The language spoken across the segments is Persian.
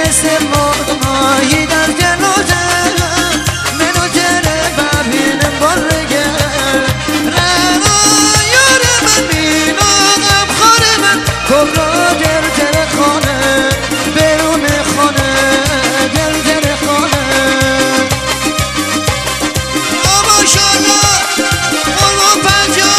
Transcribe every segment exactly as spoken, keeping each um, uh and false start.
مثل مایی در جلوته منو جره ببینم بارگه رنا یار من بینم خار من کبرا در جره خانه برون خانه در جره خانه ماشالله قلوب پنجا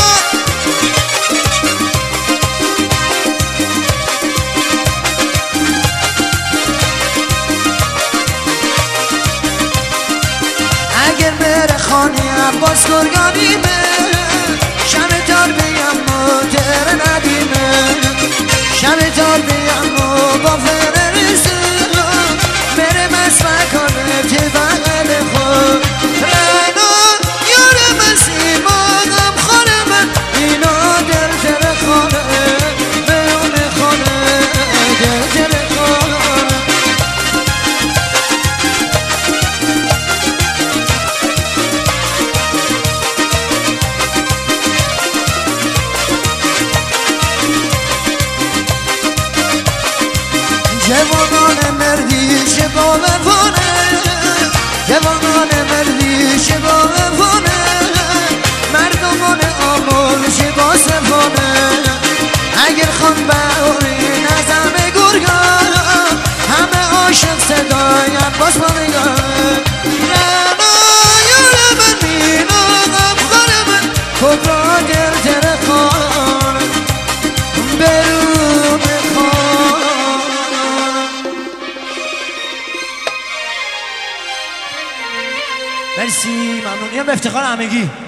اگر بره خانه عباس گرگانیمه شب تار بیم مدر ندیمه شب تار بیم با فره رسه بره مسمه کنه که بغل خود رنا یار مسی مادم خانه من اینا در جر خانه بیون خانه در جر خانه جوانان مردی چه با وفانه جوانان مردی چه با وفانه مردمان آمول چه با صفانه اگر خان بهاری نظم گرگان همه عاشق صدای عباس مانگان رنا یار من بینم خان من کبرا در جر خان برون خان. مرسی ممنون. اینم به افتخار همگی.